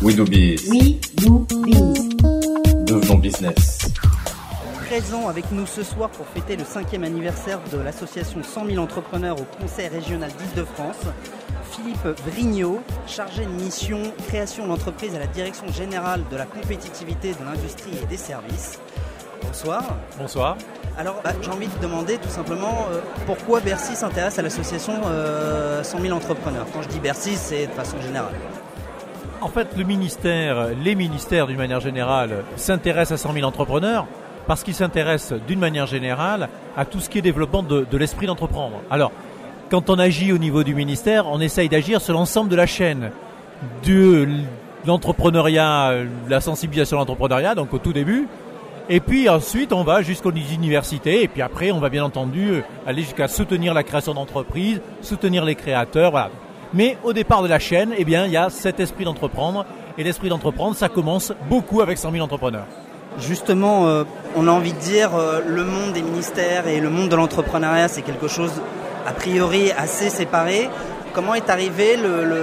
We do biz. We do biz. Devenons business. Présent avec nous ce soir pour fêter le 5e anniversaire de l'association 100 000 entrepreneurs au Conseil régional d'Île-de-France, Philippe Vrignot, chargé de mission création d'entreprise à la Direction générale de la compétitivité de l'industrie et des services. Bonsoir. Bonsoir. Alors j'ai envie de demander tout simplement pourquoi Bercy s'intéresse à l'association 100 000 entrepreneurs. Quand je dis Bercy, c'est de façon générale. En fait, les ministères d'une manière générale s'intéressent à 100 000 entrepreneurs parce qu'ils s'intéressent d'une manière générale à tout ce qui est développement de l'esprit d'entreprendre. Alors, quand on agit au niveau du ministère, on essaye d'agir sur l'ensemble de la chaîne, de l'entrepreneuriat, la sensibilisation à l'entrepreneuriat, donc au tout début, et puis ensuite on va jusqu'aux universités, et puis après on va bien entendu aller jusqu'à soutenir la création d'entreprises, soutenir les créateurs, voilà. Mais au départ de la chaîne, eh bien, il y a cet esprit d'entreprendre, et l'esprit d'entreprendre, ça commence beaucoup avec 100 000 entrepreneurs. Justement, on a envie de dire le monde des ministères et le monde de l'entrepreneuriat, c'est quelque chose a priori assez séparé. Comment est arrivé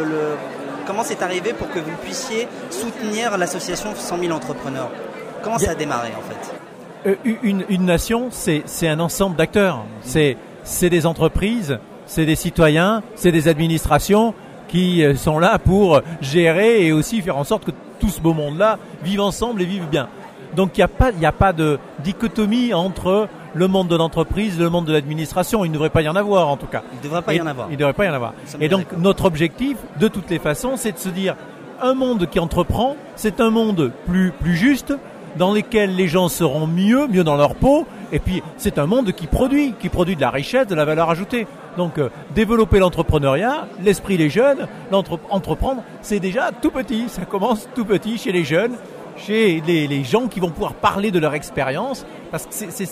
comment c'est arrivé pour que vous puissiez soutenir l'association 100 000 entrepreneurs ? Comment ça a démarré en fait ? Une nation, c'est un ensemble d'acteurs. C'est des entreprises, c'est des citoyens, c'est des administrations qui sont là pour gérer et aussi faire en sorte que tout ce beau monde-là vive ensemble et vive bien. Donc il n'y a pas de dichotomie entre le monde de l'entreprise et le monde de l'administration. Il ne devrait pas y en avoir en tout cas. Il ne devrait pas y en avoir. Il ne devrait pas y en avoir. Et donc notre objectif, de toutes les façons, c'est de se dire un monde qui entreprend, c'est un monde plus juste, dans lequel les gens seront mieux dans leur peau, et puis c'est un monde qui produit de la richesse, de la valeur ajoutée. Donc développer l'entrepreneuriat, l'esprit des jeunes, entreprendre, c'est déjà tout petit, ça commence tout petit chez les jeunes, chez les gens qui vont pouvoir parler de leur expérience, parce que c'est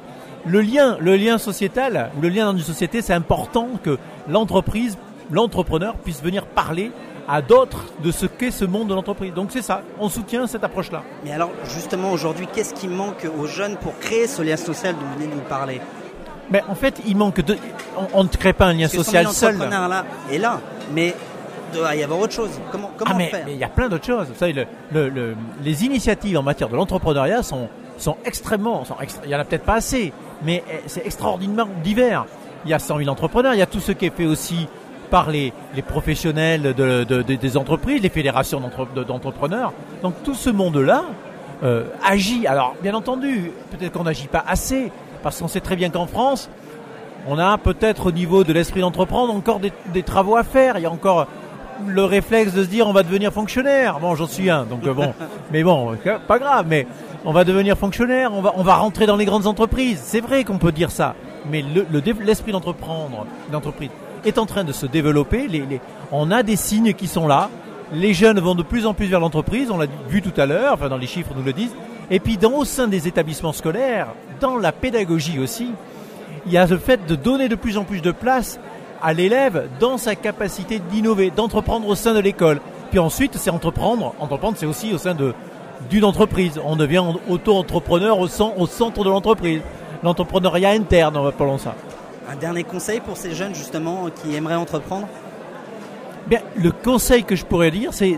le lien sociétal, ou le lien dans une société, c'est important que l'entrepreneur puisse venir parler à d'autres de ce qu'est ce monde de l'entreprise. Donc c'est ça, on soutient cette approche-là. Mais alors justement aujourd'hui, qu'est-ce qui manque aux jeunes pour créer ce lien social dont vous venez de nous parler ? Mais en fait, il manque on ne crée pas un lien social seul. L'entrepreneur là est là, mais il doit y avoir autre chose. Comment faire ? Mais il y a plein d'autres choses. Vous savez, les initiatives en matière de l'entrepreneuriat sont extrêmement, il y en a peut-être pas assez, mais c'est extraordinairement divers. Il y a 100 000 entrepreneurs, il y a tout ce qui est fait aussi par les professionnels des entreprises, les fédérations d'entrepreneurs. Donc tout ce monde-là agit. Alors bien entendu, peut-être qu'on n'agit pas assez, parce qu'on sait très bien qu'en France, on a peut-être au niveau de l'esprit d'entreprendre encore des travaux à faire. Il y a encore le réflexe de se dire on va devenir fonctionnaire. Bon, j'en suis un, donc bon. Mais bon, pas grave, mais on va devenir fonctionnaire, on va rentrer dans les grandes entreprises. C'est vrai qu'on peut dire ça, mais l'esprit d'entreprise est en train de se développer. On a des signes qui sont là. Les jeunes vont de plus en plus vers l'entreprise, on l'a vu tout à l'heure, enfin dans les chiffres nous le disent. Et puis au sein des établissements scolaires, dans la pédagogie aussi, il y a le fait de donner de plus en plus de place à l'élève dans sa capacité d'innover, d'entreprendre au sein de l'école. Puis ensuite, c'est entreprendre c'est aussi au sein d'une entreprise. On devient auto-entrepreneur au centre de l'entreprise. L'entrepreneuriat interne, on va parler de ça. Un dernier conseil pour ces jeunes justement qui aimeraient entreprendre ? Bien, le conseil que je pourrais dire, c'est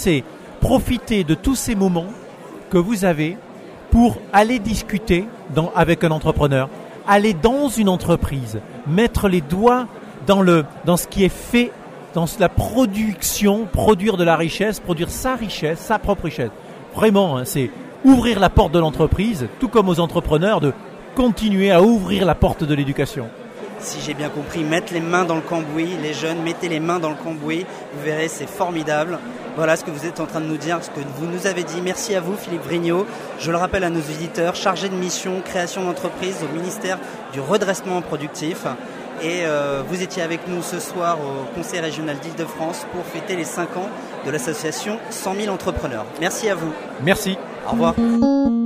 profiter de tous ces moments que vous avez pour aller discuter avec un entrepreneur, aller dans une entreprise, mettre les doigts dans ce qui est fait, dans la production, produire de la richesse, produire sa richesse, sa propre richesse. Vraiment, c'est ouvrir la porte de l'entreprise, tout comme aux entrepreneurs, de continuer à ouvrir la porte de l'éducation. Si j'ai bien compris, mettre les mains dans le cambouis, les jeunes, mettez les mains dans le cambouis, vous verrez, c'est formidable. Voilà ce que vous êtes en train de nous dire, ce que vous nous avez dit. Merci à vous, Philippe Vrignot. Je le rappelle à nos auditeurs, chargé de mission, création d'entreprise au ministère du redressement productif. Et vous étiez avec nous ce soir au Conseil régional d'Île-de-France pour fêter les 5 ans de l'association 100 000 entrepreneurs. Merci à vous. Merci. Au revoir.